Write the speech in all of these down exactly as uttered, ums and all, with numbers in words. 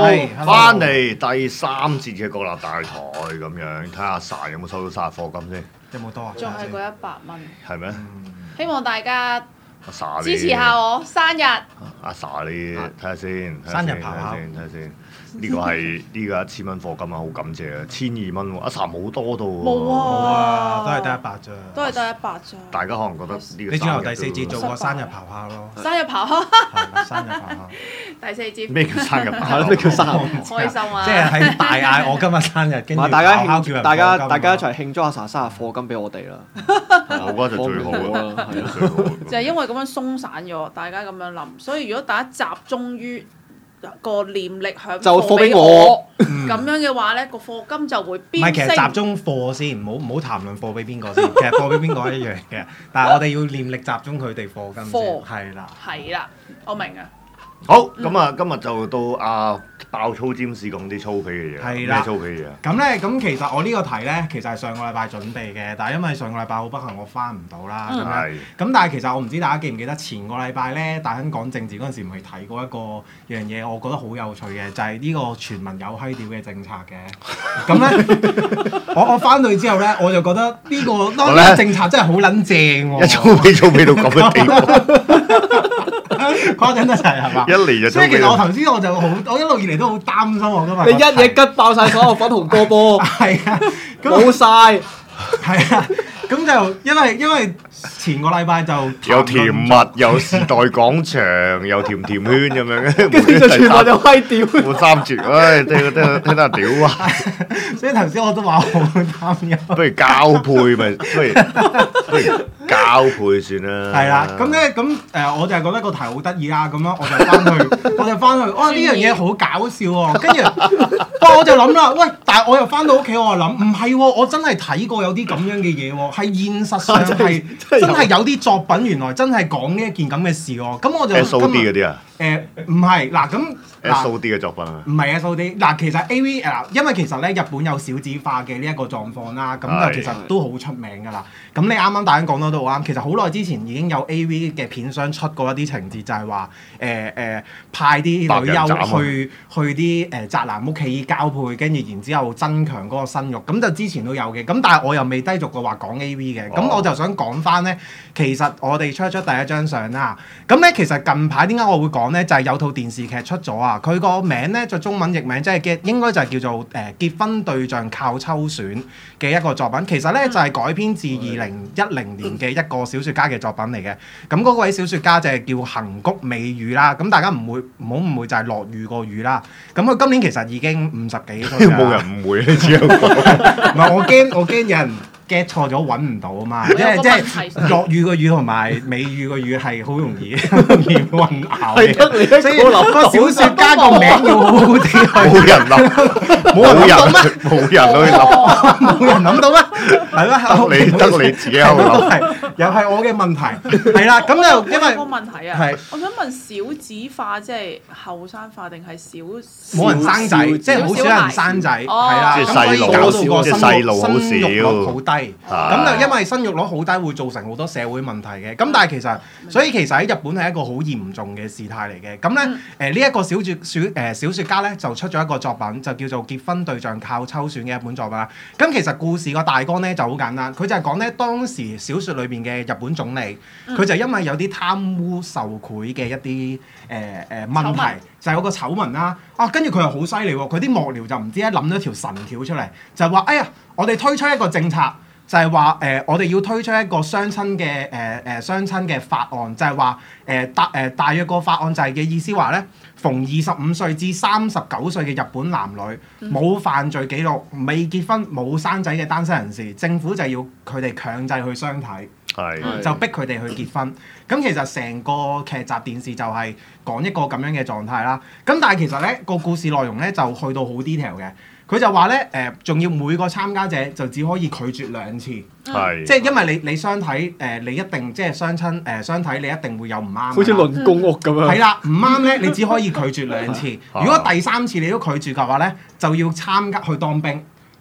翻嚟第三節嘅國立大台咁樣，睇下阿 Sa 有冇收到生日課金先？ 有冇多啊？ 仲係嗰一百蚊。 係咩？ 希望大家阿 Sa 支持下我生日。 阿 Sa 你睇下先， 生日咆哮睇下先。呢個係呢個一千蚊課金啊，好感謝啊！千二蚊喎，阿 Sa 冇多到喎。 冇好啊， 啊， 都係得一百咋。 都係得一百咋。 大家可能覺得呢個你轉頭第四節節做個生日咆哮咯。 生日咆哮。 係生日咆哮。 第四節。 咩叫生日咆哮？ 咩叫生日？ 開心啊！ 即係喺大嗌我今日生日，跟住大家咆哮叫人大家課金大家一齊慶祝阿 Sa 生日課金俾我哋啦。 我覺得就最好啦，係啊，最好。 就係因為咁樣鬆散咗，大家咁樣諗，所以如果大家集中於個念力響就課俾俾我咁樣嘅話咧，個課金就會唔飆升。 係，其實集中課先，唔好唔好談論課俾邊個先。其實課俾邊個一樣嘅，但係我哋要念力集中佢哋課金先。 課係啦。 係啦，我明啊。 好，咁啊，今日就到阿爆粗占士講啲粗鄙嘅嘢。 係啦咩粗鄙嘢啊？ 咁咧，咁其實我呢個題咧，其實係上個禮拜準備嘅，但係因為上個禮拜好不幸我翻唔到啦，咁樣。 係。 咁但係其實我唔知大家記唔記得前個禮拜咧，大亨講政治嗰陣時，唔係提過一個樣嘢，我覺得好有趣嘅，就係呢個全民有閪屌嘅政策嘅。咁咧，我我翻去之後咧，我就覺得呢個當呢個政策真係好撚正喎。 一粗鄙粗鄙到咁嘅地步。 誇張得滯係嘛？ 一嚟就粗鄙。 所以其實我頭先我就好，我一路以嚟都好擔心我今日。 你一嘢吉爆晒所有粉紅歌波， 係啊， 冇晒。 係啊，咁就因為因為前個禮拜就有甜蜜，有時代廣場，有甜甜圈咁樣， 跟住就全部就閪屌。 冇三節，唉，聽聽聽得人屌啊！ 所以頭先我都話我好擔憂。 不如交配咪，不如不如交配算啦。 係啦，咁咧咁誒，我就係覺得個題好得意啦，咁樣我就翻去，我就翻去，哇！呢樣嘢好搞笑喎，跟住，哇！我就諗啦，喂！但係我又翻到屋企，我就諗，唔係喎，我真係睇過有啲咁樣嘅嘢喎，係現實上係真係有啲作品原來真係講呢一件咁嘅事喎，咁我就 S O D 嗰啲啊？ 誒唔係嗱咁。 S O D 嘅作品啊？ 唔係 S O D 嗱，其實 A V 誒，因為其實咧日本有少子化嘅呢一個狀況啦，咁就其實都好出名㗎啦。咁你啱啱大家講得都好啱，其實好耐之前已經有 A V 嘅片商出過一啲情節，就係話誒誒派啲女優去去啲誒宅男屋企交配，跟住然之後增強嗰個生育。咁就之前都有嘅，咁但係我又未低俗過話講 A V 嘅，咁、哦、我就想講翻咧，其實我哋出一出第一張相啦。咁咧其實近排點解我會講咧，就係、是、有套電視劇出咗啊。佢個名咧就中文譯名即係嘅應該就係叫做誒、呃、結婚對象靠抽選嘅一個作品，其實咧就係、是、改編自二零一零年嘅一個小説家嘅作品嚟嘅。咁嗰位小説家就係叫行谷美雨啦。咁大家唔會唔好誤會就係落雨個雨啦。咁佢今年其實已經五十幾歲啦。 冇人誤會你只有講。 唔係我驚我驚有人get 錯咗揾唔到啊嘛，即係即係落雨個雨同埋美雨個雨係好容易容易混淆嘅，所以個小説家個名要好好啲。 冇人諗，冇人冇人去諗， 冇人諗到咩？係咩？ 你得你自己喺度諗， 又係我嘅問題。係啦，咁就因為個問題啊，我想問少子化即係後生化定係少冇人生仔，即係好少人生仔，係啦， 即係咁所以搞到個生細路生育率好低。咁就啊因為生育率好低，會造成好多社會問題嘅。咁但係其實，所以其實喺日本係一個好嚴重嘅事態嚟嘅。咁咧，誒呢一個小説小誒小説家咧就出咗一個作品，就叫做《結婚對象靠抽選》嘅一本作品啦。咁其實故事個大綱咧就好簡單，佢就係講咧當時小説裏邊嘅日本總理，佢就因為有啲貪污受賄嘅一啲誒誒問題，就係有個醜聞啦。啊，跟住佢又好犀利喎，佢啲幕僚就唔知咧諗咗條神條出嚟，就係話：哎呀，我哋推出一個政策。就係話誒，我哋要推出一個相親嘅誒誒相親嘅法案，就係話誒大誒、呃、大約個法案就係嘅意思話咧，逢二十五歲至三十九歲嘅日本男女冇犯罪記錄、未結婚、冇生仔嘅單身人士，政府就要佢哋強制去相睇， 係就逼佢哋去結婚。咁其實成個劇集電視就係講一個咁樣嘅狀態啦。咁但係其實咧個故事內容咧就去到好 detail 嘅。佢就話咧誒，仲、呃、要每個參加者就只可以拒絕兩次， 係即係因為你你相睇誒、呃，你一定即係相親誒、呃、相睇，你一定會有唔啱。 好似輪公屋咁樣。 係啦，唔啱咧，你只可以拒絕兩次。如果第三次你都拒絕嘅話咧，就要參加去當兵。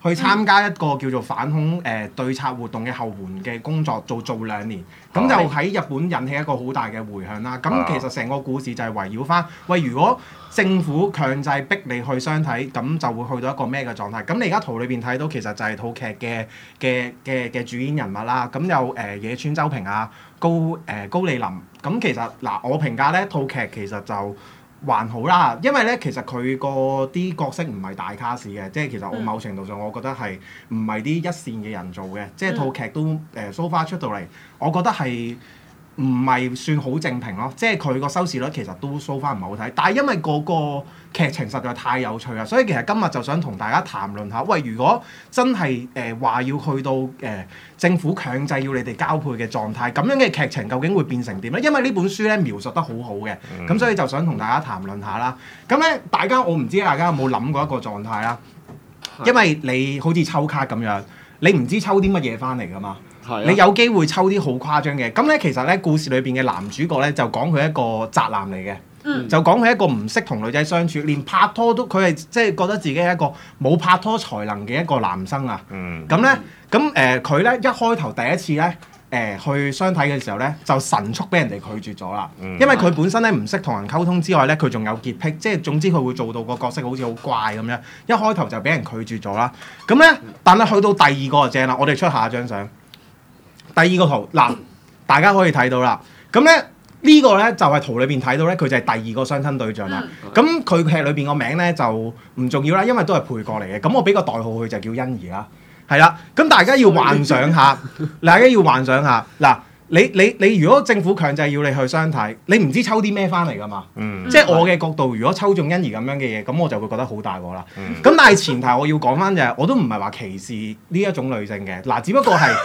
去參加一個叫做反恐誒、呃、對策活動嘅後援嘅工作，做做兩年，咁就喺日本引起一個好大嘅迴響啦。咁其實成個故事就係圍繞翻，喂，如果政府強制逼你去相睇，咁就會去到一個咩嘅狀態？咁你而家圖裏邊睇到，其實就係套劇嘅嘅嘅嘅主演人物啦。咁有誒、呃、野村周平啊、高誒、呃、高莉霖。咁其實嗱，我評價咧套劇其實就還好啦，因為咧其實佢個啲角色唔係大卡士嘅，即係其實我某程度上我覺得係唔係啲一線嘅人做嘅，即係套劇都誒 so far 出到嚟，我覺得係唔係算好正評咯，即係佢個收視率其實都 so far 唔係好睇，但係因為個個劇情實在太有趣啦，所以其實今日就想同大家談論下，喂，如果真係誒話要去到誒、呃、政府強制要你哋交配嘅狀態，咁樣嘅劇情究竟會變成點咧？因為呢本書咧描述得好好嘅，咁、嗯、所以就想同大家談論下啦。咁咧，大家我唔知大家有冇諗過一個狀態啦，因為你好似抽卡咁樣，你唔知抽啲乜嘢翻嚟噶嘛。 啊、 你有機會抽啲好誇張嘅，咁咧其實咧故事裏邊嘅男主角咧就講佢一個宅男嚟嘅，嗯、就講佢一個唔識同女仔相處，連拍拖都佢係即係覺得自己係一個冇拍拖才能嘅一個男生啊。咁咧咁誒佢咧一開頭第一次咧誒、呃、去相睇嘅時候咧就神速俾人哋拒絕咗啦，嗯、因為佢本身咧唔識同人溝通之外咧佢仲有潔癖，即係總之佢會做到個角色好似好怪咁樣，一開頭就俾人拒絕咗啦。咁咧但係去到第二個就正啦，我哋出下一張相。第二個圖嗱，大家可以睇到啦。咁咧呢個咧就係圖裏邊睇到咧，佢就係第二個相親對象啦。咁佢劇裏邊個名咧就唔重要啦，因為都係配角嚟嘅。咁我俾個代號佢就叫欣宜啦，係啦。咁大家要幻想下，大家要幻想下嗱，你你你如果政府強制要你去相睇，你唔知抽啲咩翻嚟噶嘛？嗯、即係我嘅角度，如果抽中欣宜咁樣嘅嘢，咁我就會覺得好大鑊啦。咁、嗯、但係前提我要講翻就係，我都唔係話歧視呢一種女性嘅，嗱，只不過係。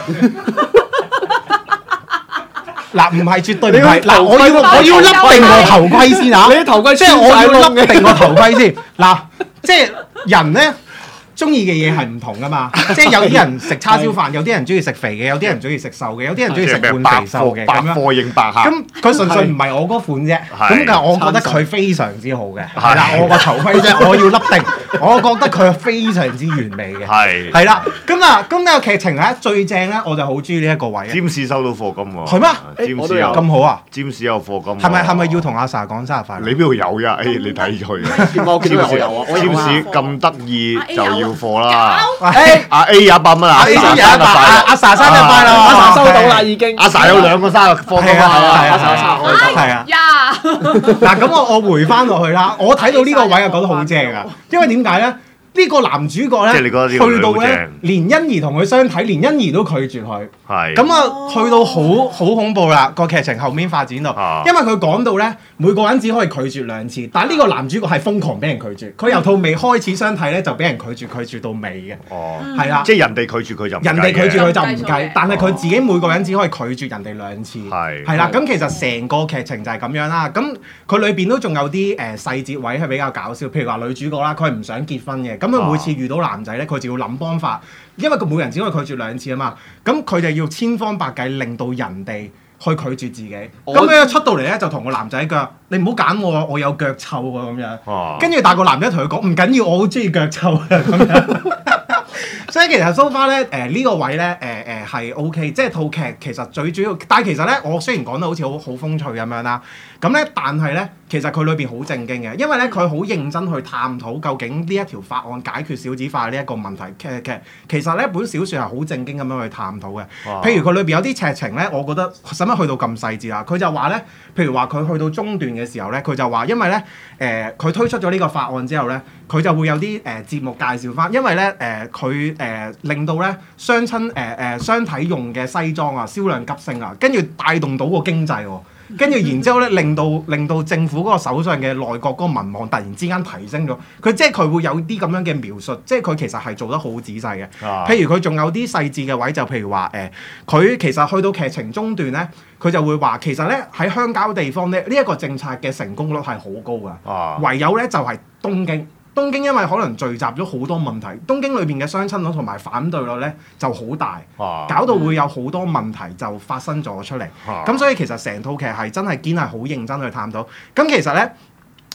嗱，唔係絕對唔係，嗱，我要我要笠定個頭盔先嚇，你啲頭盔即係我要笠定個頭盔先，嗱，即係人咧中意嘅嘢係唔同噶嘛，即係有啲人食叉燒飯，有啲人中意食肥嘅，有啲人中意食瘦嘅，有啲人中意食半肥瘦嘅，咁樣。百貨應百客。咁佢純粹唔係我嗰款啫，咁但係我覺得佢非常之好嘅，係啦，我個頭盔啫，我要笠定，我覺得佢係非常之完美嘅，係係啦，咁啊，咁呢個劇情咧最正咧，我就好中意呢一個位。占士收到課金喎。係咩？占士有咁好啊？占士有課金。係咪係咪要同阿 sa 講生日快樂？你邊度有㗎？誒，你睇佢。占士有啊！占士咁得意就要。要貨啦！阿 A 有一百蚊啊！阿 A 有一百，阿 sa 生日快樂！阿 sa 收到啦已經。阿 sa 有兩個生日貨金啊！阿 sa 生日快樂！係啊！嗱咁我我回翻落去啦，我睇到呢個位就覺得好正啊！因為點解咧？呢個男主角咧，去到咧，連欣宜同佢相睇，連欣宜都拒絕佢。係。咁啊，去到好好恐怖啦！個劇情後面發展到，因為佢講到咧，每個人只可以拒絕兩次，但係呢個男主角係瘋狂俾人拒絕。佢由套未開始相睇咧，就俾人拒絕，拒絕到尾嘅。哦。係啦。即係人哋拒絕佢就人哋拒絕佢就唔計，但係佢自己每個人只可以拒絕人哋兩次。係。係啦，咁其實成個劇情就係咁樣啦。咁佢裏邊都仲有啲誒細節位係比較搞笑，譬如話女主角啦，佢係唔想結婚嘅。咁佢每次遇到男仔咧，佢就要諗方法，因為佢每人只可以拒絕兩次啊嘛。咁佢就要千方百計令到人哋去拒絕自己。咁佢一出到嚟咧，就同個男仔講：你唔好揀我，我有腳臭喎咁樣。跟住但係個男仔同佢講：唔緊要，我好中意腳臭啊咁樣。所以其實 so far 咧，誒呢個位咧，誒誒係 OK，即係套劇其實最主要，但係其實咧，我雖然講得好似好好風趣咁樣啦，咁咧，但係咧，其實佢裏邊好正經嘅，因為咧佢好認真去探討究竟呢一條法案解決少子化呢一個問題。其實其實呢本小説係好正經咁樣去探討嘅。哇譬如佢裏邊有啲劇情咧，我覺得使乜去到咁細節啊？佢就話咧，譬如話佢去到中段嘅時候咧，佢就話因為咧，誒、呃、佢推出咗呢個法案之後咧，佢就會有啲誒、呃、節目介紹翻，因為咧誒佢誒令到咧雙親誒誒雙體用嘅西裝啊銷量急升啊，跟住帶動到個經濟喎。跟住然之後咧，令到令到政府嗰個手上嘅內閣嗰個民望突然之間提升咗。佢即係佢會有啲咁樣嘅描述，即係佢其實係做得好仔細嘅。啊、譬如佢仲有啲細緻嘅位，就譬如話誒，佢、呃、其實去到劇情中段咧，佢就會話其實咧喺鄉郊地方咧，呢、這、一個政策嘅成功率係好高㗎。啊、唯有咧就係、是、東京。東京因為可能聚集咗好多問題，東京裏邊嘅相親率同埋反對率咧就好大，啊、搞到會有好多問題就發生咗出嚟。咁、啊、所以其實成套劇係真係堅係好認真去探討。咁其實咧，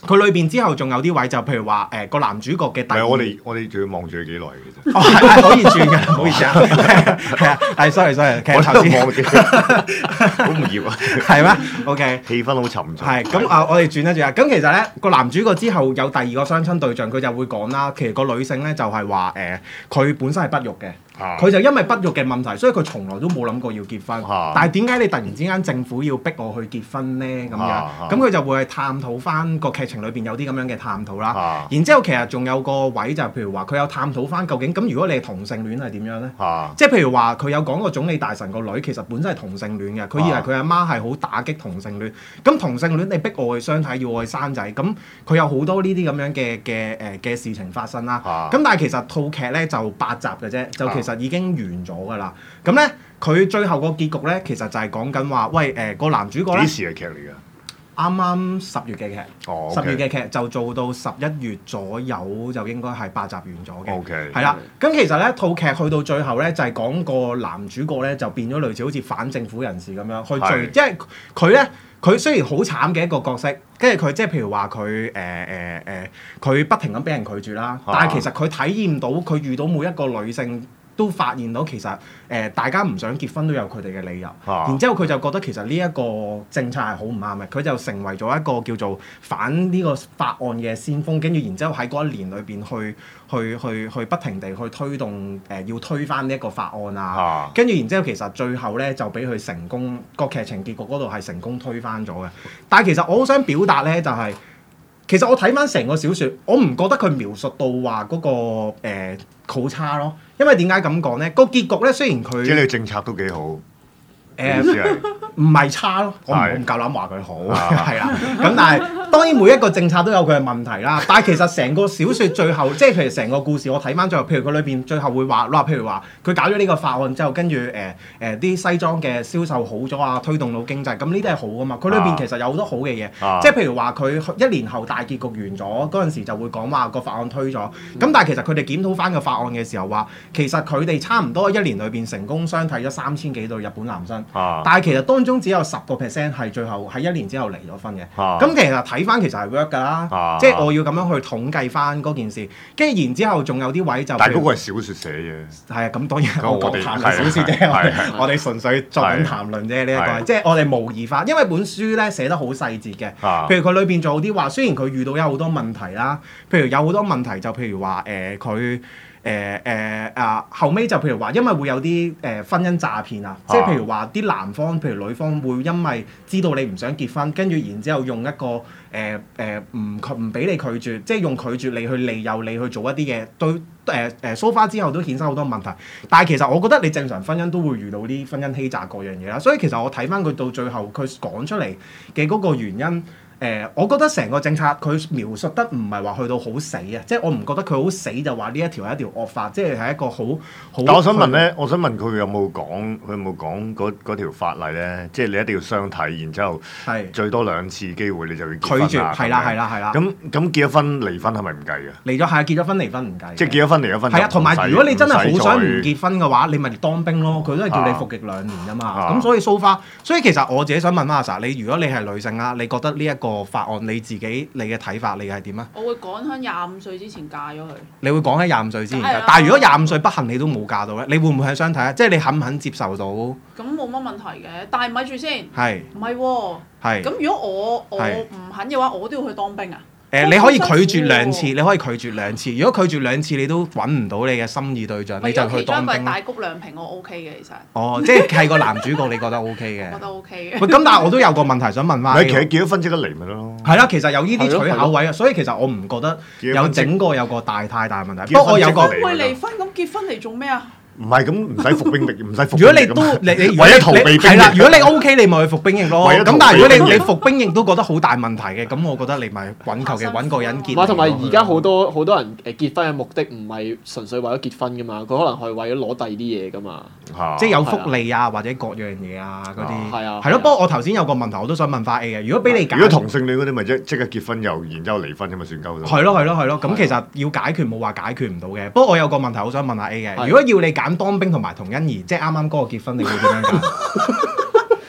佢裏邊之後仲有啲位就譬如話誒個男主角嘅第二， 唔係我哋我哋仲要望住佢幾耐嘅啫。 哦係係可以轉嘅，唔好意思啊，係啊，係 sorry sorry，其我實頭先喺度望住，好唔熱啊！ 係咩 ？OK。 氣氛好沉重。 係咁啊！我哋轉一轉啊！咁其實咧個男主角之後有第二個相親對象，佢就會講啦。其實個女性咧就係話誒，佢、本身係不育嘅， 啊佢就因為不育嘅問題，所以佢從來都冇諗過要結婚。 啊但係點解你突然之間政府要逼我去結婚咧？咁樣啊咁佢就會去探討翻個劇情裏邊有啲咁樣嘅探討啦。 啊然之後其實仲有個位就係譬如話佢有探討翻究竟咁如果你係同性戀係點樣咧？ 啊即係譬如話佢有講過總理大臣個女其實本身係同性戀嘅，佢以為佢阿媽係好打擊同性戀。咁同性戀你逼我去相睇，要我去生仔，咁佢有好多呢啲咁樣嘅嘅誒嘅事情發生啦。咁、 啊但係其實套劇咧就八集嘅啫，就其實已經完咗㗎啦。咁咧佢最後個結局咧，其實就係講緊話，喂誒、呃個男主角咧幾，時嘅劇嚟㗎？ 啱啱十月嘅劇， 哦十、 ，OK 月嘅劇就做到十一月左右，就應該係八集完咗嘅。 OK 係啦，咁其實咧套劇去到最後咧，就係、講個男主角咧就變咗類似好似反政府人士咁樣去係追，即係佢咧。佢雖然好慘嘅一個角色，跟住佢即係譬如話佢誒誒誒，佢不停咁俾人拒絕啦， 啊但係其實佢體驗到佢遇到每一個女性都發現到其實誒、呃、大家唔想結婚都有佢哋嘅理由， 啊然之後佢就覺得其實呢一個政策係好唔啱嘅，佢就成為咗一個叫做反呢個法案嘅先鋒，跟住然之後喺嗰一年裏邊去去去去不停地去推動誒、呃、要推翻呢一個法案啊， 啊跟住然之後其實最後咧就俾佢成功個劇情結局嗰度係成功推翻咗嘅，但係其實我好想表達咧就係、是。其實我睇翻成個小説，我唔覺得佢描述到話嗰、個誒好、差咯，因為點解咁講咧？個結局咧雖然佢即係你政策都幾好。 誒意思係唔係差咯，我唔我係唔夠膽話佢好， 啊係啦。咁但係當然每一個政策都有佢嘅問題啦。但係其實成個小説最後，即係譬如成個故事，我睇翻最後，譬如佢裏邊最後會話，嗱，譬如話佢搞咗呢個法案之後，跟住誒誒啲西裝嘅銷售好咗啊，推動到經濟，咁呢啲係好噶嘛。佢裏邊其實有好多好嘅嘢， 啊即係譬如話佢一年後大結局完咗嗰陣時，就會講話個法案推咗。咁但係其實佢哋檢討翻個法案嘅時候話，其實佢哋差唔多一年裏邊成功相睇咗三千幾對日本男生。 啊但係其實當中只有十個 percent 係最後喺一年之後離咗婚嘅。咁、 啊其實睇翻其實係 work 㗎啦， 啊即係我要咁樣去統計翻嗰件事。跟住然之後仲有啲位就， 但係嗰個係小説寫嘅。 係啊，咁當然咁我哋我講談論小説啫，我哋係係我哋純粹作緊談論啫。呢一個係即係我哋模擬化，因為本書咧寫得好細節嘅。 啊譬如佢裏邊仲有啲話，雖然佢遇到有好多問題啦，譬如有好多問題就譬如話誒佢。誒誒啊！後尾就譬如話，因為會有啲誒、呃、婚姻詐騙啊，即係譬如話啲男方，譬如女方會因為知道你唔想結婚，跟住然之後用一個誒誒唔唔俾你拒絕，即係用拒絕你去利誘你去做一啲嘢，對誒誒 so far 之後都衍生好多問題。但係其實我覺得你正常婚姻都會遇到啲婚姻欺詐各樣嘢啦，所以其實我睇翻佢到最後佢講出嚟嘅嗰個原因。誒、呃，我覺得成個政策佢描述得唔係話去到好死啊，即係我唔覺得佢好死就話呢一條係一條惡法，即係係一個好好。 但我想問咧，我想問佢有冇講，佢有冇講嗰嗰條法例咧？即係你一定要相睇，然之後係最多兩次機會你就要拒結婚絕，係啦係啦係啦。 咁咁結咗婚離婚係咪唔計嘅？ 離咗係啊，結咗婚離婚唔計。 即係結咗婚離咗婚。 係啊，同埋如果你真係好想唔結， 結婚嘅話，你咪當兵咯。佢都係叫你服役兩年啫嘛。 啊咁所以 so far，所以其實我自己想問翻阿 Sa，你如果你係女性啦，你覺得呢一個法案你自己你嘅睇法，你係點啊？ 我會趕喺廿五歲之前嫁咗佢。 你會講喺廿五歲之前梗係啦， 但係如果廿五歲不幸你都冇嫁到咧，你會唔會係相睇啊？即係你肯唔肯接受到？ 咁冇乜問題嘅，但係咪住先？ 係唔係喎？ 係咁如果我我係唔肯嘅話，我都要去當兵啊？ 誒，你可以拒絕兩次， 好辛你可以拒絕兩次。如果拒絕兩次你都揾唔到你嘅心儀對象，你就去其中一個係當兵咯。 大谷亮平，我 OK 嘅其實， 哦，即係係個男主角，你覺得 O K 嘅？ 我覺得 OK 嘅。 喂，咁但係我都有個問題想問翻。 你其實結咗婚即刻離咪得咯？ 係啦，其實有呢啲係咯取巧位啊，所以其實我唔覺得有結咗婚即整個有個大太大問題。 結咗婚不過我有個， 即會離婚咁結婚嚟做咩啊？ 唔係咁唔使服兵役，唔使服兵役如果你都㗎嘛你你為咗逃避兵役係啦，如果你 O K，你咪去服兵役咯。 為咗逃避咁但係如果兵役你你服兵役都覺得好大問題嘅，咁我覺得你咪揾求其揾個人結。 唔係，同埋而家好多好多人誒結婚嘅目的唔係純粹為咗結婚噶嘛，佢可能係為咗攞第二啲嘢噶嘛。 嚇即係有福利啊，或者各樣嘢啊嗰啲。 係啊係咯，不過我頭先有個問題，我都想問翻 A 嘅。如果俾你揀， 如果同性戀嗰啲咪即即刻結婚又然之後離婚咁咪算鳩咗？ 係咯係咯係咯，咁其實要解決冇話解決唔到嘅。不過我有個問題好想問下 A 嘅， 係如果要你揀當兵同埋同欣宜，即係啱啱嗰個結婚，你會點樣揀？ 其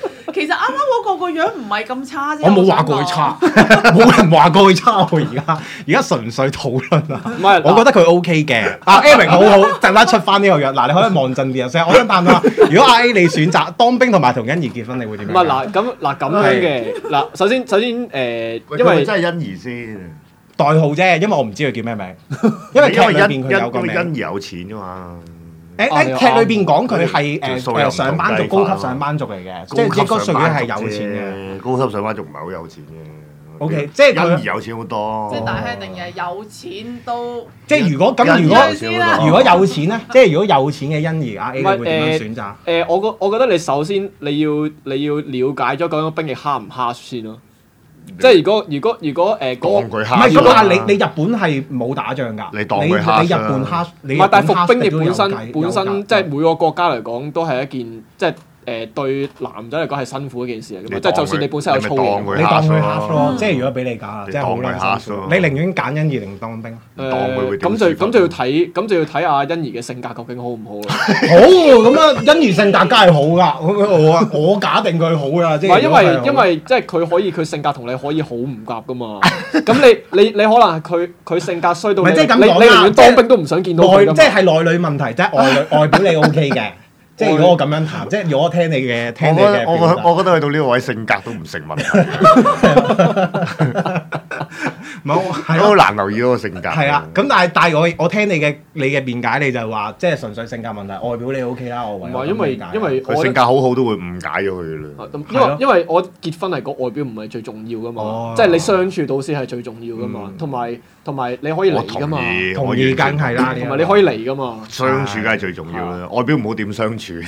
其實啱啱嗰個個樣唔係咁差啫。 我冇話過佢差，冇人話過佢差喎。而家而家純粹討論啊。 唔係， 我覺得佢 O K 嘅。阿 Eric 好好，陣間出翻呢個樣。嗱，你可以望真啲啊先。我想問下，如果阿 A 你選擇當兵同埋同欣宜結婚，你會點樣？ 唔係嗱咁嗱咁樣嘅嗱，首先首先誒，因為真係欣宜先。 代號啫，因為我唔知佢叫咩名，因為劇裏邊佢有個名。 欣宜有錢㗎嘛。 誒誒，劇裏邊講佢係誒誒上班族、高級上班族嚟嘅，即係應該屬於係有錢嘅。 高級上班族唔係好有錢嘅。 O K，即係欣宜有錢好多。 即係大兄定係有錢都。 即係如果咁，如果如果有錢咧，即係如果有錢嘅欣宜，阿 A 你會點樣選擇？ 誒，我覺我覺得你首先你要你要了解咗究竟兵役蝦唔蝦先咯。即係如果如果如果誒嗰個唔係咁，但係你你日本係冇打仗㗎， 你當佢蝦你日本蝦，你唔係，但係服兵役本身有本身即係每個國家嚟講都係一件即係誒對男仔嚟講係辛苦一件事嚟㗎嘛，即係就算你本身有操練， 你當佢蝦咯，即係如果俾你揀，即係好撚辛苦。你寧願揀欣宜定當兵？ 誒咁就咁就要睇咁就要睇阿欣宜嘅性格究竟好唔好啦。 好咁啊，欣宜性格梗係好㗎，我啊我假定佢好㗎，即係。 唔係因為因為即係佢可以佢性格同你可以好唔夾㗎嘛。咁你你你可能佢佢性格衰到你你你寧願當兵都唔想見到佢㗎嘛。 即係內裏問題，即係外外表你 O K 嘅。即係如果我咁樣談，即係如果我聽你嘅，聽你嘅， 我覺我覺得去到呢個位性格都唔成問題。 唔係，係好難留意嗰個性格。 係啊，咁但係但係我我聽你嘅你嘅辯解，你就話即係純粹性格問題，外表你 O K 啦，我唯有咁唔係因為因為佢性格好好都會誤解咗佢啦。 因為因為我結婚係個外表唔係最重要㗎嘛，即係你相處到先係最重要㗎嘛，同埋同埋你可以嚟㗎嘛， 同意梗係啦， 同埋你可以嚟㗎嘛， 相處梗係最重要啦，外表唔好點相處。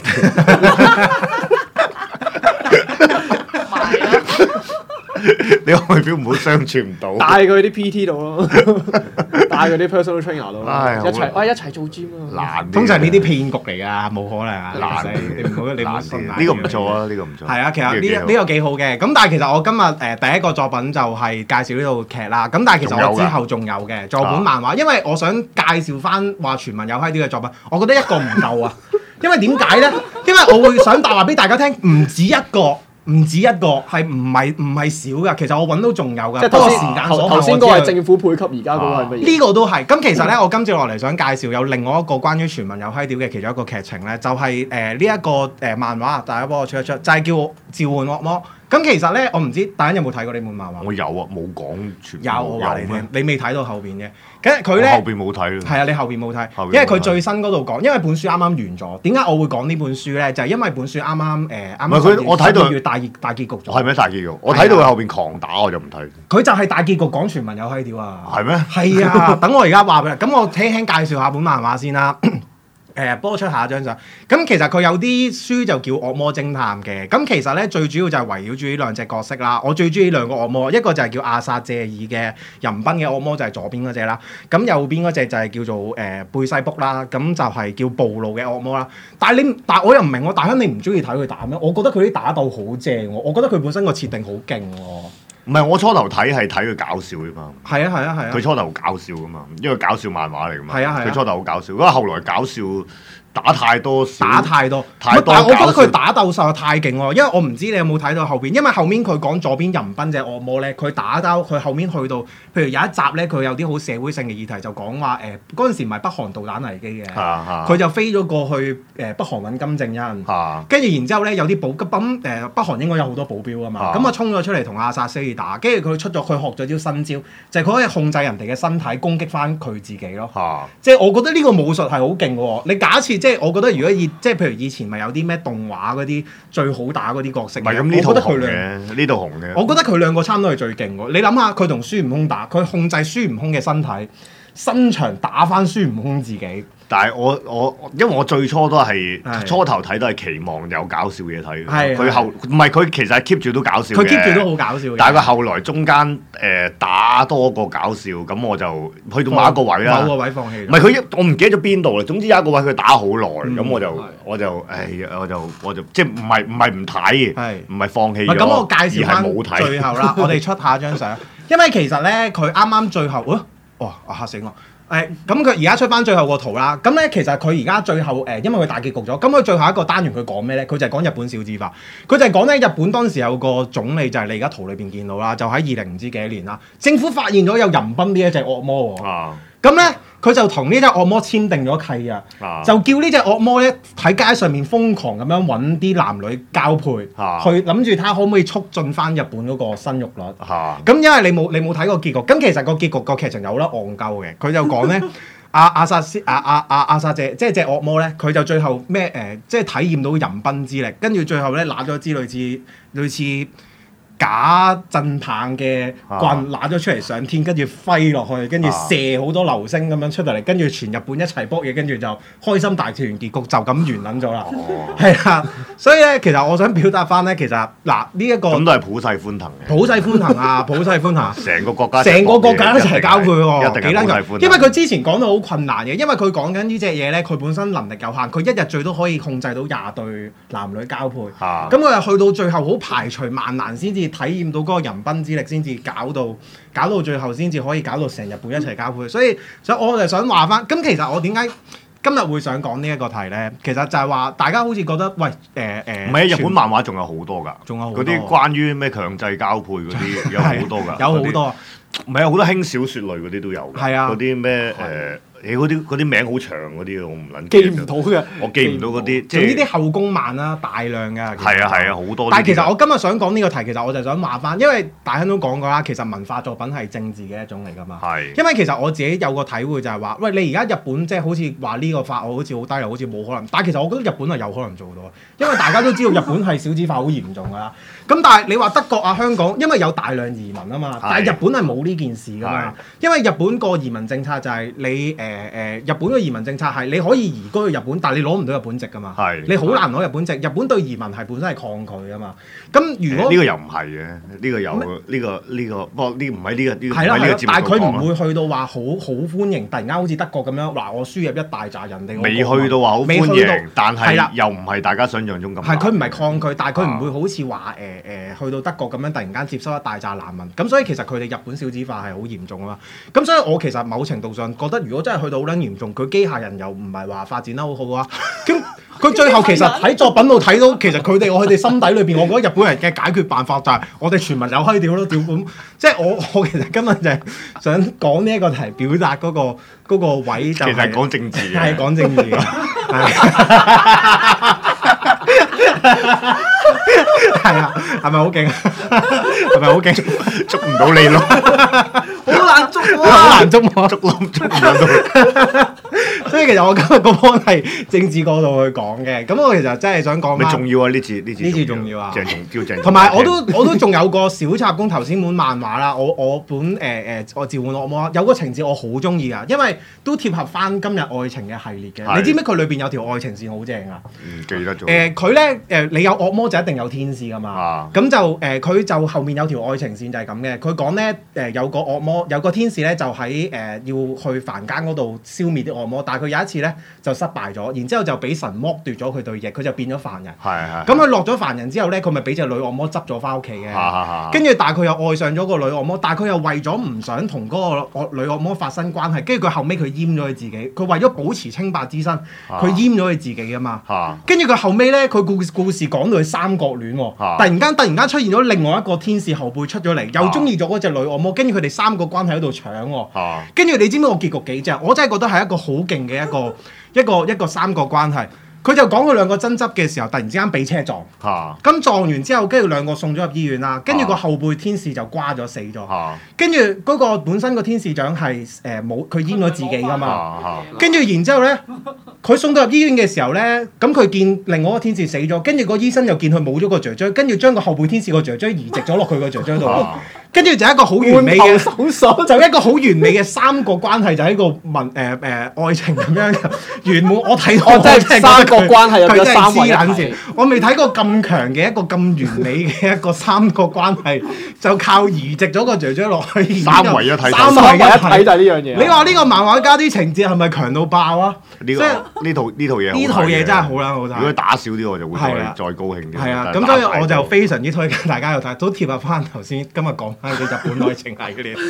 你外表唔好相處唔到， 帶佢啲 P T 度咯，帶佢啲 personal trainer 度，一齊啊一齊做 gym 啊！ 難，通常呢啲騙局嚟㗎，冇可能啊！ 難， 你唔好你唔好信。 呢個唔錯啊，呢個唔錯。 係啊，其實呢呢個幾好嘅。咁但係其實我今日誒第一個作品就係介紹呢套劇啦。咁但係其實我之後仲有嘅，仲有本漫畫，因為我想介紹翻話全民有閪啲嘅作品，我覺得一個唔夠啊。因為點解咧？因為我會想話俾大家聽，唔止一個。唔止一個，係唔係唔係少㗎？其實我揾到仲有㗎。 即係頭先頭先嗰個係政府配給，而家嗰個係乜嘢？ 呢個都係。咁其實咧，我今次落嚟想介紹有另外一個關於全民有閪屌嘅其中一個劇情咧，就係誒呢一個誒漫畫，大家幫我出一出，就係叫召喚惡魔。咁其實咧，我唔知大家有冇睇過呢本漫畫？ 我有啊，冇講全。 有，我話你聽，你未睇到後邊嘅。跟住佢咧， 後邊冇睇咯。 係啊，你後邊冇睇，因為佢最新嗰度講，因為本書啱啱完咗。點解我會講呢本書咧？就係因為本書啱啱誒啱啱佢，我睇到要大結大結局咗。 係咩大結局？我睇到佢後邊狂打，我就唔睇。 佢就係大結局講全民有閪屌啊！ 係咩？ 係啊！等我而家話俾你，咁我輕輕介紹下本漫畫先啦。誒，幫我出下一張相。咁其實佢有啲書就叫《惡魔偵探》嘅。咁其實咧最主要就係圍繞住呢兩隻角色啦。我最中意兩個惡魔，一個就係叫阿薩謝爾嘅淫賓嘅惡魔，就係左邊嗰隻啦。咁右邊嗰隻就係叫做誒、呃、貝西卜啦。咁就係叫暴露嘅惡魔啦。但係你，但係我又唔明喎，大亨你唔中意睇佢打咩？我覺得佢啲打鬥好正喎，我覺得佢本身個設定好勁喎。 唔係，我初頭睇係睇佢搞笑㗎嘛。 係啊係啊係啊！佢、 啊、初頭搞笑㗎嘛，因為搞笑漫畫嚟㗎嘛。 係啊係啊！ 佢初頭好搞笑，不過後來搞笑打太多， 打太多。 太多但係我覺得佢打鬥實在太勁喎，因為我唔知你有冇睇到後邊，因為後面佢講左邊淫賓隻惡魔咧，佢打鬥佢後面去到，譬如有一集咧，佢有啲好社會性嘅議題，就講話誒嗰陣時唔係北韓導彈危機嘅，佢、啊啊、就飛咗過去誒、呃、北韓揾金正恩，跟住、啊、然之後咧有啲保咁誒、呃、北韓應該有好多保鏢啊嘛，咁啊衝咗出嚟同阿薩西爾打，跟住佢出咗佢學咗招新招，就係、是、佢可以控制人哋嘅身體攻擊翻佢自己咯，啊、即係我覺得呢個武術係好勁喎，你假設即係我覺得如果以即係譬如以前咪有啲咩動畫嗰啲最好打嗰啲角色， 唔係咁呢套紅嘅，呢套紅嘅。 我覺得佢兩個差唔多係最勁喎。你諗下，佢同孫悟空打，佢控制孫悟空嘅身體，伸長打翻孫悟空自己。 但係我我因為我最初都係初頭睇都係期望有搞笑嘢睇嘅，佢後唔係佢其實係 keep 住都搞笑嘅， 佢 keep 住都好搞笑嘅。 但係佢後來中間誒打多過搞笑，咁我就去到某一個位啦， 某個位放棄。 唔係佢我唔記得咗邊度啦。總之有一個位佢打好耐，咁我就我就誒我就我就即係唔係唔係唔睇嘅，唔係放棄咗。 咁我介紹翻冇睇最後啦，我哋出下張相，因為其實咧佢啱啱最後，哇嚇死我！ 誒咁佢而家出翻最後個圖啦，咁咧其實佢而家最後誒、呃，因為佢大結局咗，咁佢最後一個單元佢講咩咧？佢就係講日本少子化，佢就係講咧日本當時有個總理就係你而家圖裏邊見到啦，就喺二零唔知幾多年啦，政府發現咗有人賓呢一隻惡魔喎。啊咁咧，佢就同呢隻惡魔簽訂咗契約，啊、就叫呢隻惡魔咧喺街上面瘋狂咁樣揾啲男女交配，啊、去諗住睇下可唔可以促進翻日本嗰個生育率。咁、啊、因為你冇你冇睇過結局，咁其實個結局個劇情有得戇鳩嘅。佢就講咧，阿阿薩斯阿阿阿阿薩姐，即係隻惡魔咧，佢就最後咩誒、呃，即係體驗到人賓之力，跟住最後咧拿咗支類似類似假震棒嘅棍拿咗出嚟上天，跟住揮落去，跟住射好多流星咁樣出到嚟，跟住全日本一齊卜嘢，跟住就開心大團圓結局就咁完撚咗啦。係啊，所以咧，其實我想表達翻咧，其實嗱呢一個咁都係普世歡騰嘅， 普世歡騰啊，普世歡騰， 成個國家成個國家一齊交配喎， 一定係普世歡騰。 因為佢之前講到好困難嘅，因為佢講緊呢隻嘢咧，佢本身能力有限，佢一日最多可以控制到廿對男女交配。咁佢又去到最後好排除萬難先至體驗到嗰個人賓之力，先至搞到搞到最後先至可以搞到成日本一齊交配。所以所以我就想話翻，咁其實我點解今日會想講呢一個題咧？其實就係話大家好似覺得喂誒誒，唔、呃、 係、呃、日本漫畫仲有好多㗎， 仲有好多嗰啲關於咩強制交配嗰啲有好多㗎， 有好多， 唔係有好多輕小說類嗰啲都有㗎， 係啊， 嗰啲咩誒。你嗰啲嗰啲名好長嗰啲，我唔撚記唔到嘅， 我記唔到嗰啲。即係呢啲後宮漫啦，大量㗎。 係啊係啊，好多。 但係其實我今日想講呢個題，其實我就想話翻，因為大亨都講過啦，其實文化作品係政治嘅一種嚟㗎嘛。係。因為其實我自己有個體會就係話，喂，你而家日本即係好似話呢個法案好似好低流，好似冇可能。但係其實我覺得日本係有可能做到，因為大家都知道日本係少子化好嚴重㗎啦。咁但係你話德國啊、香港，因為有大量移民啊嘛，但係日本係冇呢件事㗎嘛。因為日本個移民政策就係你誒誒日本。個移民政策係你可以移居去日本，但係你攞唔到日本籍㗎嘛。係，你好難攞日本籍。日本對移民係本身係抗拒㗎嘛。咁如果呢、 欸呢個又唔係嘅，呢、呢個有呢、呢個呢、呢個，不過呢唔喺呢個呢個。係啦係啦， 但係佢唔會去到話好好歡迎，突然間好似德國咁樣，嗱我輸入一大紮人哋。 未去到話好歡迎，但係又唔係大家想象中咁。 係佢唔係抗拒，但係佢唔會好似話誒誒去到德國咁樣突然間接收一大紮難民。咁所以其實佢哋日本少子化係好嚴重啊嘛。咁所以我其實某程度上覺得，如果真係去到好撚嚴重，佢機械人又唔係話發展得好好啊，咁佢最後其實喺作品度睇到，其實佢哋我佢哋心底裏邊，我覺得日本人嘅解決辦法就係我哋全民有閪屌咯，屌咁，即係我我其實今日就係想講呢一個題，表達嗰個嗰個位就係其實係講政治嘅， 係講政治嘅，係啊，係咪好勁？係咪好勁？ 捉唔到你咯， 好難捉喎， 好難捉喎， 捉冧捉唔到。 所以其實我今日個方係政治角度去講嘅，咁我其實真係想講。 咪重要啊！呢次呢次呢次重要啊！ 鄭重叫鄭。 同埋我都我都仲有個小插工，頭先本漫畫啦，我我本誒誒、呃、我召喚惡魔有個情節我好中意啊，因為都貼合翻今日愛情嘅系列嘅。是你知唔知佢裏邊有條愛情線好正啊？ 唔記得咗。 誒佢咧誒，你有惡魔就一定有天使噶嘛。咁、啊、就誒佢、呃、就後面有條愛情線就係咁嘅。佢講咧誒有個惡魔有個天使咧就喺誒、呃、要去凡間嗰度消滅啲惡魔，但係佢有一次咧就失敗咗，然之後就俾神剝奪咗佢對翼，佢就變咗凡人。係係。咁佢落咗凡人之後咧，佢咪俾隻女惡魔執咗翻屋企嘅。跟住但係佢又愛上咗個女惡魔，但係佢又為咗唔想同嗰個女惡魔發生關係，跟住佢後尾佢閹咗佢自己。佢為咗保持清白之身，佢閹咗佢自己啊嘛。跟住佢後尾咧，佢故故事講到佢三角戀喎。突然間突然間出現咗另外一個天使後輩出咗嚟，又中意咗嗰隻女惡魔，跟住佢哋三個關係喺度搶喎。跟住你知唔知個結局幾正？我真係覺得係一個好勁嘅一個一個一個三角關係。佢就講佢兩個爭執嘅時候，突然之間俾車撞，咁、啊、撞完之後，跟住兩個送咗入醫院啦。跟住個後輩天使就瓜咗死咗，跟住嗰個本身個天使長係誒冇佢閹咗自己噶嘛。跟住、啊啊、然之後咧，佢送到入醫院嘅時候咧，咁佢見另外一個天使死咗，跟住個醫生又見佢冇咗個雀雀，跟住將個後輩天使個雀雀移植咗落佢個雀雀度。跟住就一個好完美嘅手術，就一個好完美嘅三個關係，就係一個文誒誒愛情咁樣圓滿。我睇到我真係三個關係有咗三位一體。我未睇過咁強嘅一個咁完美嘅一個三個關係，就靠移植咗個雀雀落去。 三位一體， 三位一體就係呢樣嘢。 你話呢個漫畫家啲情節係咪強到爆啊？ 呢個呢套呢套嘢呢套嘢真係好啦，好睇。 如果打少啲，我就會再再高興啲。 係啊，咁所以我就非常之推介大家去睇，都貼合翻頭先今日講係對日本愛情係嗰啲。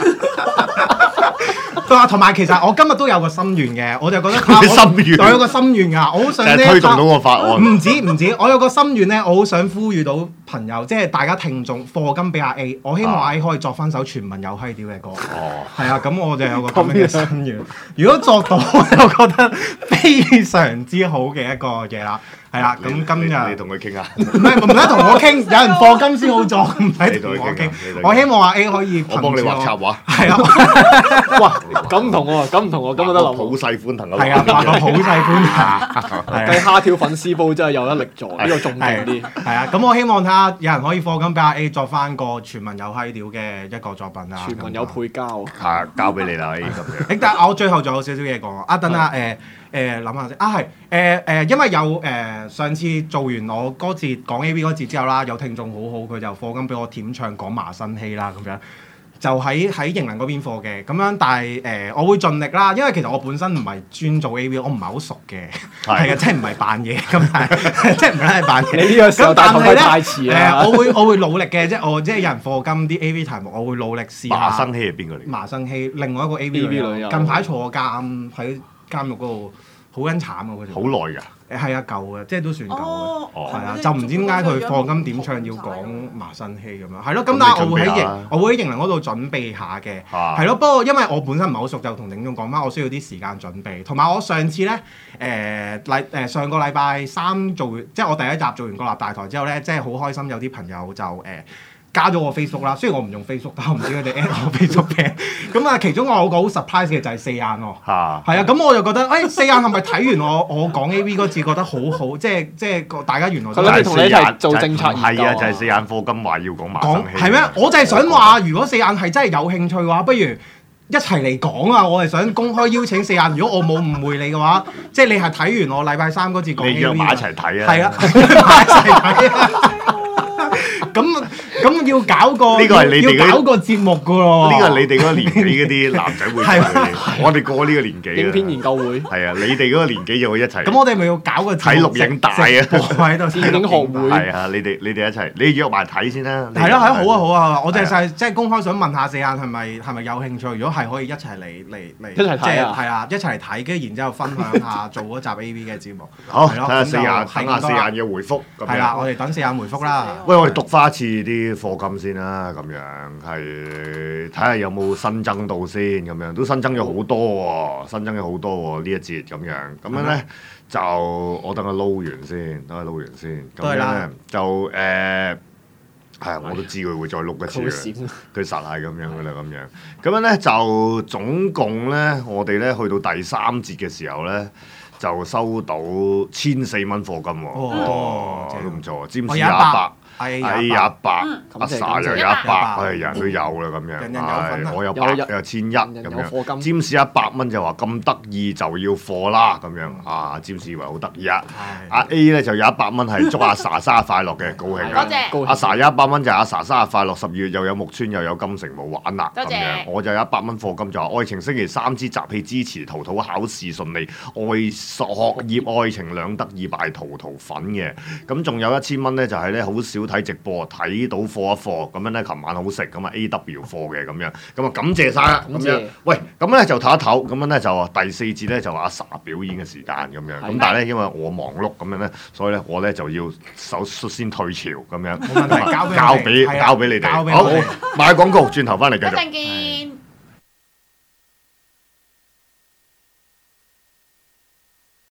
同埋其實我今日都有個心願嘅，我就覺得心願， 我有個心願㗎，我好想咧推動到個法案。 唔止唔止，我有個心願咧，我好想呼籲到朋友，即係大家聽眾課金俾阿 A， 我希望阿 A 可以作翻首全民有閪屌嘅歌。哦，係啊，咁我就有個咁樣嘅心願。如果作到，我就覺得非常之好嘅一個嘢啦。係啦，咁今日你同佢傾下， 唔係唔使同我傾，有人課金先好作，唔使同我傾。我希望阿 A 可以我幫你畫插畫。 係啊， 哇，咁唔同喎，咁唔同喎，咁就得啦。 普世歡騰啊！ 係啊，畫個普世歡騰。 計蝦條粉絲煲真係有得力做，呢個仲勁啲。 係啊，咁我希望睇下有人可以課金俾阿 A 作翻個全民有閪屌嘅一個作品啊！ 全民有配膠。 係交俾你啦 A 咁樣。 誒，但係我最後仲有少少嘢講啊！等下誒。誒諗下先啊，係誒誒，因為有誒、呃、上次做完我嗰節講 A V 嗰節之後啦，有聽眾好好，佢就課金俾我點唱講麻生氣啦咁樣，就喺喺營能嗰邊課嘅，咁樣但係誒、呃、我會盡力啦，因為其實我本身唔係專做 A V，我唔係好熟嘅，係啊，即係唔係扮嘢咁，但係即係唔係扮嘢。 你呢個時候戴頭盔太遲啦。 誒，我會我會努力嘅，即係我即係有人課金啲 A V 題目，我會努力試下。 麻生氣係邊個嚟？ 麻生氣，另外一個 A V 女優，近排坐監喺監獄嗰度。好撚慘啊！嗰條好耐㗎， 誒係啊，舊嘅，即係都算舊嘅，係啊，就唔知點解佢課金點唱要講麻生氣咁樣，係咯。咁但係我會喺營，我會喺營能嗰度準備下嘅，係咯。不過因為我本身唔係好熟，就同聽眾講翻，我需要啲時間準備。同埋我上次咧，誒禮誒上個禮拜三做完，即係我第一集做完個立大台之後咧，即係好開心，有啲朋友就誒。加咗我 Facebook 啦，雖然我唔用 Facebook，但我唔知佢哋 at 我 Facebook 嘅。咁啊，其中我有個好 surprise 嘅就係四眼喎。係啊，咁我就覺得，誒四眼係咪睇完我我講 A V 嗰次覺得好好？即係即係大家原來佢諗住同你一齊做政策研究。 係啊，就係四眼課金話要講麻生氣。 係咩？我就係想話，如果四眼係真係有興趣嘅話，不如一齊嚟講啊！我係想公開邀請四眼。如果我冇誤會你嘅話，即係你係睇完我禮拜三嗰次講 A V。 你約埋一齊睇啊！ 係啊，埋一齊睇啊！咁咁要搞個呢個係你哋要搞個節目噶咯。 呢個係你哋嗰個年紀嗰啲男仔會做嘅。我哋過呢個年紀。 影片研究會。 係啊，你哋嗰個年紀就會一齊。 咁我哋咪要搞個睇錄影帶啊！ 喺度電影學會。 係啊，你哋你哋一齊，你約埋睇先啦。 係咯係咯，好啊好啊！我就係即係公開想問下四眼係咪係咪有興趣？如果係可以一齊嚟嚟嚟， 一齊睇啊！ 係啊，一齊嚟睇，跟住然之後分享下做嗰集 A V 嘅節目。 好，睇下四眼，等下四眼嘅回覆。 係啦，我哋等四眼回覆啦。 喂，我哋讀翻一次啲課金先啦，咁樣係睇下有冇新增到先，咁樣都新增咗好多喎，新增咗好多喎呢一節咁樣，咁樣咧就我等佢撈完先，等佢撈完先，咁樣咧就誒係啊，我都知佢會再錄一次嘅，佢實係咁樣噶啦，咁樣咁樣咧就總共咧，我哋咧去到第三節嘅時候咧。就收到千四蚊課金喎，哦，都唔錯，占士廿百，哎廿百，阿 sa 又有一百，係人都有啦咁樣，係我有百有千一咁樣，占士一百蚊就話咁得意就要課啦咁樣，啊占士以為好得意啊，阿 A 咧就有一百蚊係祝阿 sa 生日快樂嘅，高興啊，阿 sa 有一百蚊就係阿 sa 生日快樂，十二月又有木村又有金城武玩啦咁樣，我就有一百蚊課金就話愛情星期三之集氣支持陶陶考試順利，愛學業愛情兩得意拜陶陶粉嘅，咁仲有一千蚊咧就係咧好少睇直播，睇到課一課咁樣咧，琴晚好食咁啊 A W 課嘅咁樣，咁啊感謝晒啦咁樣，喂咁咧就唞一唞，咁樣咧就第四節咧就話阿 sa 表演嘅時間咁樣，咁但係咧因為我忙碌咁樣咧，所以咧我咧就要首率先退潮咁樣， 冇問題，交交俾交俾你哋，好買廣告，轉頭翻嚟繼續。